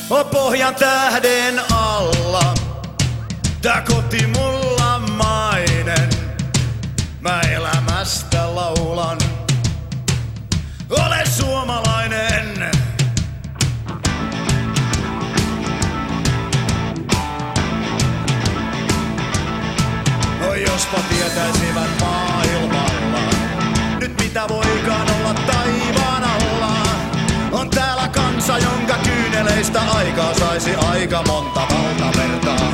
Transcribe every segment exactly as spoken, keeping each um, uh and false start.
O pohjan tähden alla, tää koti mulla mainen. Mä elämästä laulan, ole suomalainen. Oi jospa tietäisivät maailmalla, nyt mitä voikaan olla taivaan alla. On täällä kansa, jonka kyyneleistä aikaa saisi aika monta valtavertaa.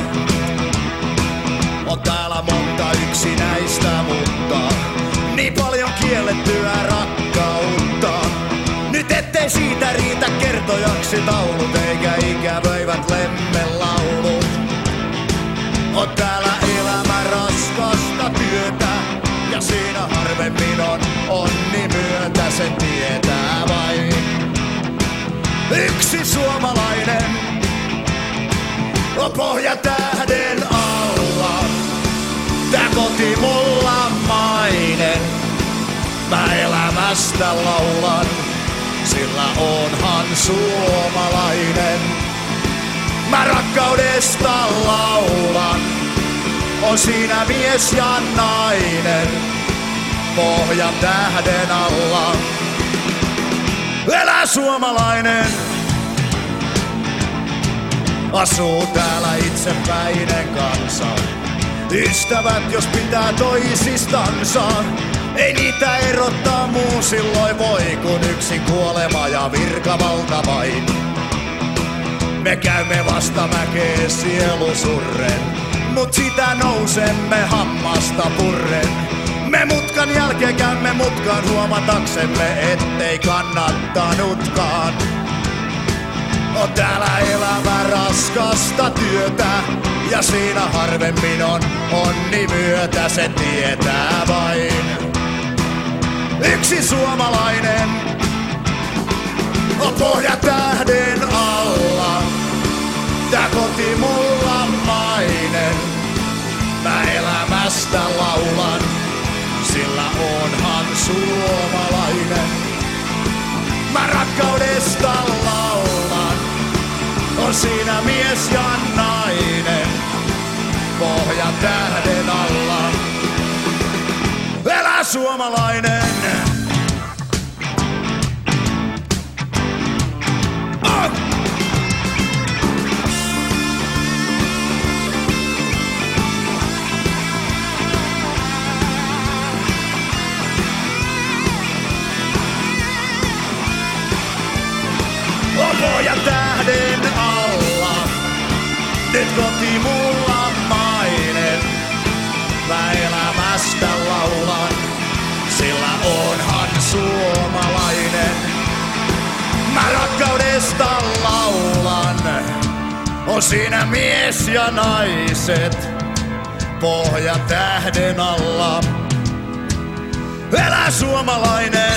On täällä monta yksinäistä, mutta niin paljon kiellettyä rakkautta. Nyt ettei siitä riitä kertojaksi taulut, eikä ikävöivät lemmenlaulut. On täällä elämä raskasta työtä, ja siinä harvemmin on onni myötä, sen tietää vain yksi suomalainen. On pohja tähden alla, tää koti mulla mainen. Mä elämästä laulan, sillä onhan suomalainen. Mä rakkaudesta laulan, on siinä mies ja nainen. Pohjan tähden alla, elää suomalainen. Asuu täällä itsepäinen kansa, ystävät jos pitää toisistansa. Ei niitä erottaa muu silloin voi, kun yksin kuolema ja virkavalta vain. Me käymme vasta mäkeä sielu surren, mut sitä nousemme hammasta purren. Me mutkan jälkeen käymme mutkaan huomataksemme, ettei kannattanutkaan. On täällä elämä raskasta työtä, ja siinä harvemmin on onni myötä, se tietää vain yksi suomalainen. On pohja tähden alla, tää koti mulla mainen. Mä elämästä laulan, sillä onhan suomalainen. Mä rakkaudesta laulan, on siinä mies ja nainen. Pohja tähden alla, elää suomalainen. Oh! Pohjan tähden alla, nyt koti mulla mainen. Mä elämästä laulan, sillä onhan suomalainen. Mä rakkaudesta laulan, on siinä mies ja naiset. Pohjan tähden alla, elää suomalainen.